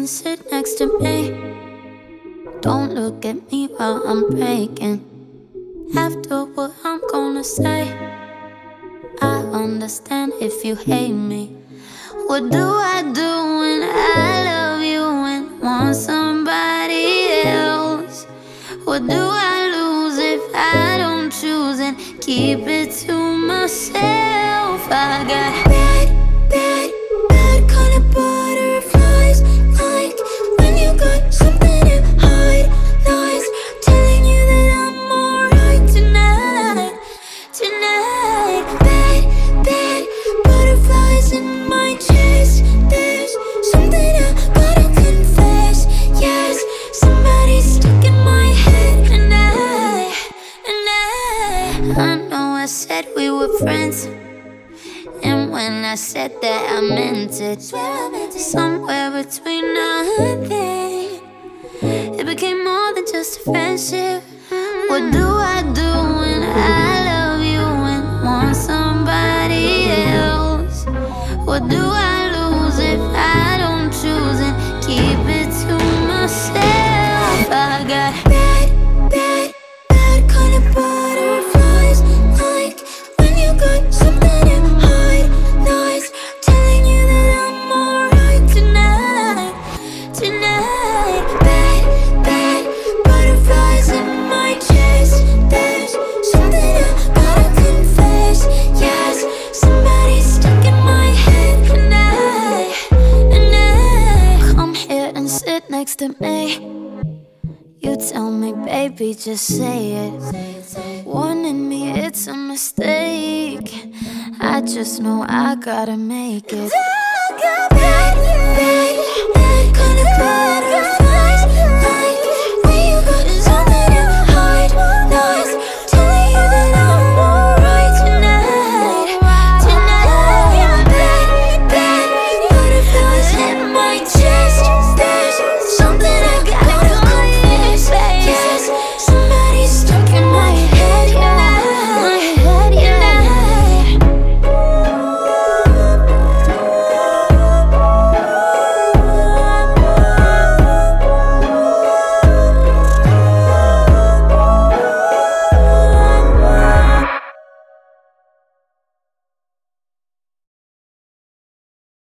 and sit next to me. Don't look at me while I'm breaking. After what I'm gonna say, I understand if you hate me. What do I do when I love you and want somebody else? What do I lose if I don't choose and keep it to myself? I got bad kind of butterflies, like when you got something to hide. Lies telling you that I'm alright tonight. Bad butterflies in my chest. There's something I gotta confess. Yes, somebody's stuck in my head, and I know I said we were friends, and when I said that I meant it. Somewhere between now and then, it became more than just a friendship. What do I do when I love you and want somebody else? What do I lose if I don't choose and keep it to myself? I got bad kind of butterflies, like when you got something to hide. Lies telling you that I'm alright tonight. Bad butterflies in my chest. There's something I gotta confess. Yes, somebody's stuck in my head, and I come here and sit next to me. You tell me, baby, just say it. Wanting me, it's a mistake. I just know I gotta make it.